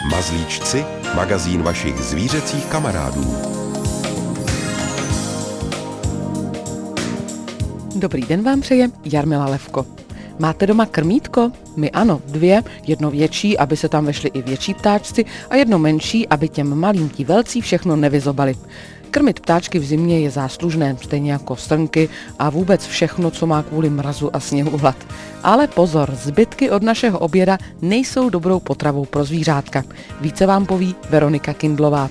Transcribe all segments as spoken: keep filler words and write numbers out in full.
Mazlíčci, magazín vašich zvířecích kamarádů. Dobrý den vám přeje Jarmila Levko. Máte doma krmítko? My ano, dvě, jedno větší, aby se tam vešly i větší ptáčci a jedno menší, aby těm malým ti velcí všechno nevyzobali. Krmit ptáčky v zimě je záslužné, stejně jako srnky a vůbec všechno, co má kvůli mrazu a sněhu hlad. Ale pozor, zbytky od našeho oběda nejsou dobrou potravou pro zvířátka. Více vám poví Veronika Kindlová.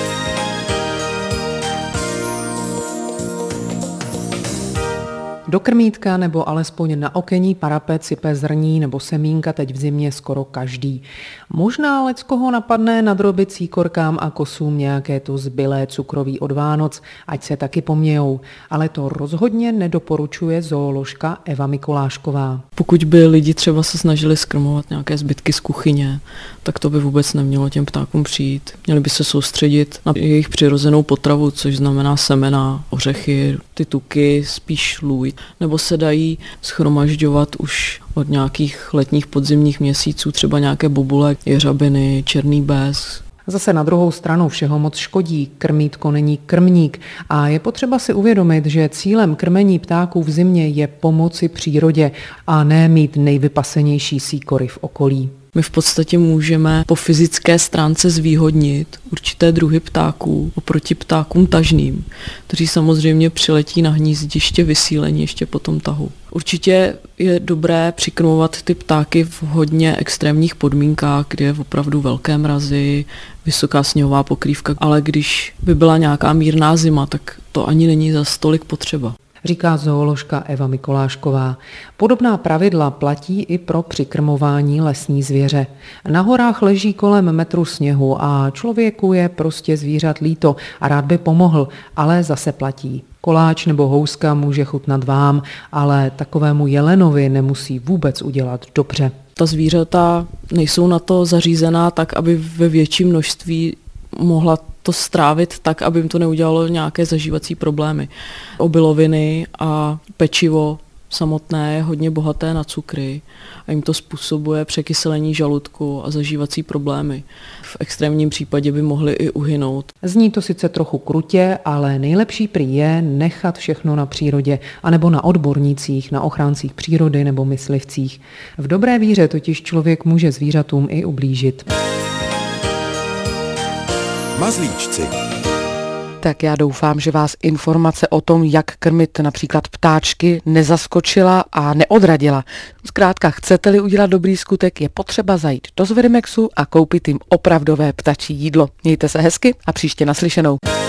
Do krmítka nebo alespoň na okenní parapet sype zrní nebo semínka teď v zimě skoro každý. Možná leckoho napadne nadrobit cíkorkám a kosům nějaké to zbylé cukroví od Vánoc, ať se taky pomějou, ale to rozhodně nedoporučuje zooložka Eva Mikolášková. Pokud by lidi třeba se snažili skrmovat nějaké zbytky z kuchyně, tak to by vůbec nemělo těm ptákům přijít. Měli by se soustředit na jejich přirozenou potravu, což znamená semena, ořechy, ty tuky, spíš lůj. Nebo se dají shromažďovat už od nějakých letních podzimních měsíců třeba nějaké bobule, jeřabiny, černý bez. Zase na druhou stranu všeho moc škodí, krmítko není krmník a je potřeba si uvědomit, že cílem krmení ptáků v zimě je pomoci přírodě a ne mít nejvypasenější síkory v okolí. My v podstatě můžeme po fyzické stránce zvýhodnit určité druhy ptáků oproti ptákům tažným, kteří samozřejmě přiletí na hnízdiště vysílení ještě po tom tahu. Určitě je dobré přikrmovat ty ptáky v hodně extrémních podmínkách, kde je opravdu velké mrazy, vysoká sněhová pokrývka, ale když by byla nějaká mírná zima, tak to ani není zas tolik potřeba. Říká zooložka Eva Mikolášková. Podobná pravidla platí i pro přikrmování lesní zvěře. Na horách leží kolem metru sněhu a člověku je prostě zvířat líto a rád by pomohl, ale zase platí. Koláč nebo houska může chutnat vám, ale takovému jelenovi nemusí vůbec udělat dobře. Ta zvířata nejsou na to zařízená tak, aby ve větším množství mohla to strávit tak, aby jim to neudělalo nějaké zažívací problémy. Obiloviny a pečivo samotné je hodně bohaté na cukry a jim to způsobuje překyselení žaludku a zažívací problémy. V extrémním případě by mohli i uhynout. Zní to sice trochu krutě, ale nejlepší prý je nechat všechno na přírodě anebo na odbornících, na ochráncích přírody nebo myslivcích. V dobré víře totiž člověk může zvířatům i ublížit. Mazlíčci. Tak já doufám, že vás informace o tom, jak krmit například ptáčky, nezaskočila a neodradila. Zkrátka, chcete-li udělat dobrý skutek, je potřeba zajít do Zverimexu a koupit jim opravdové ptačí jídlo. Mějte se hezky a příště naslyšenou.